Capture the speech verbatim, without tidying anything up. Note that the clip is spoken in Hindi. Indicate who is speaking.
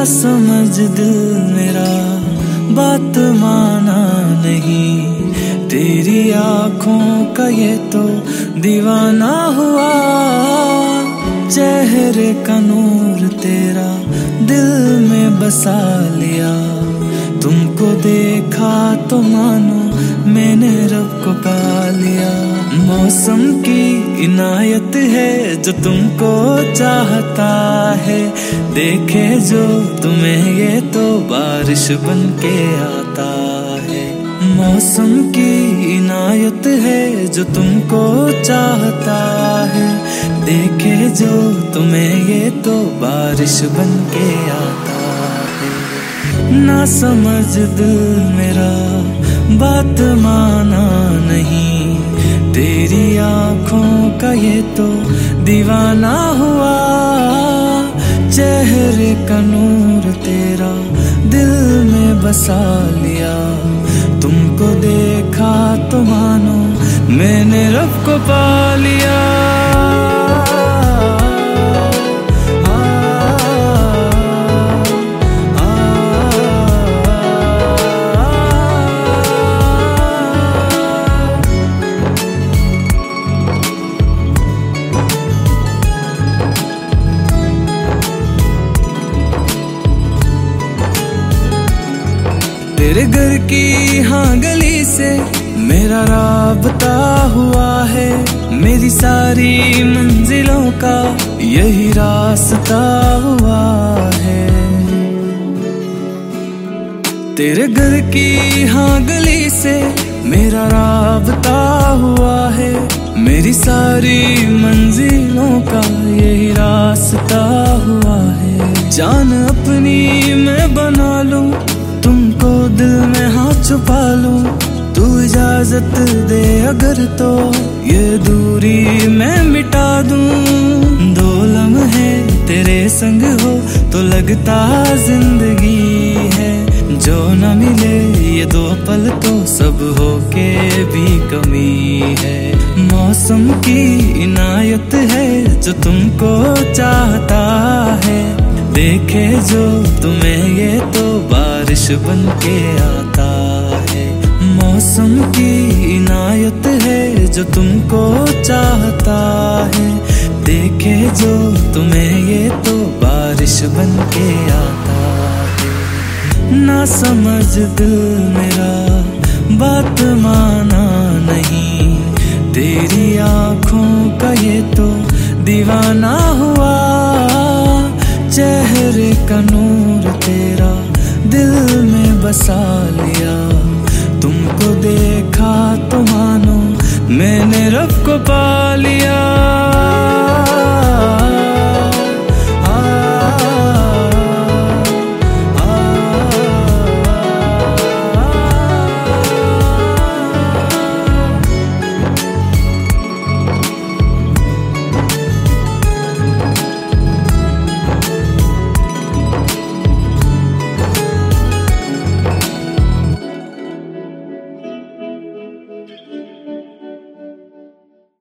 Speaker 1: समझ दिल मेरा बात माना नहीं, तेरी आँखों का ये तो दीवाना हुआ। चेहरे का नूर तेरा दिल में बसा लिया, तुमको देखा तो मानो मैंने रब को पा लिया। मौसम की इनायत है जो तुमको चाहता है, देखे जो तुम्हें ये तो बारिश बन के आता है। मौसम की इनायत है जो तुमको चाहता है, देखे जो तुम्हें ये तो बारिश बन के आता है। ना समझ दिल मेरा बात माना नहीं, तेरी आँखों का ये तो दीवाना हुआ। चेहरे का नूर तेरा दिल में बसा लिया, तुमको देखा तो मानो मैंने रब को पा लिया। तेरे घर की हाँ गली से मेरा राबता हुआ है, मेरी सारी मंजिलों का यही रास्ता हुआ है। तेरे घर की हाँ गली से मेरा राबता हुआ है, मेरी सारी मंजिलों का यही रास्ता हुआ है। जान अपनी मैं बना लूं, तुमको दिल में हाथ छुपा लूं, तू इजाजत दे अगर तो ये दूरी मैं मिटा दूं। दो लम्हे तेरे संग हो तो लगता जिंदगी है, जो न मिले ये दो पल तो सब हो के भी कमी है। मौसम की इनायत है जो तुमको चाहता है, देखे जो तुम्हें ये तो बारिश बन के आता है। मौसम की इनायत है जो तुमको चाहता है, देखे जो तुम्हें ये तो बारिश बन के आता है। ना समझ दिल मेरा बात माना नहीं, तेरी आँखों का ये तो दीवाना हुआ। चेहरे का नूर तेरा दिल में बसा लिया, तुमको देखा तो मानो मैंने रब को पा लिया।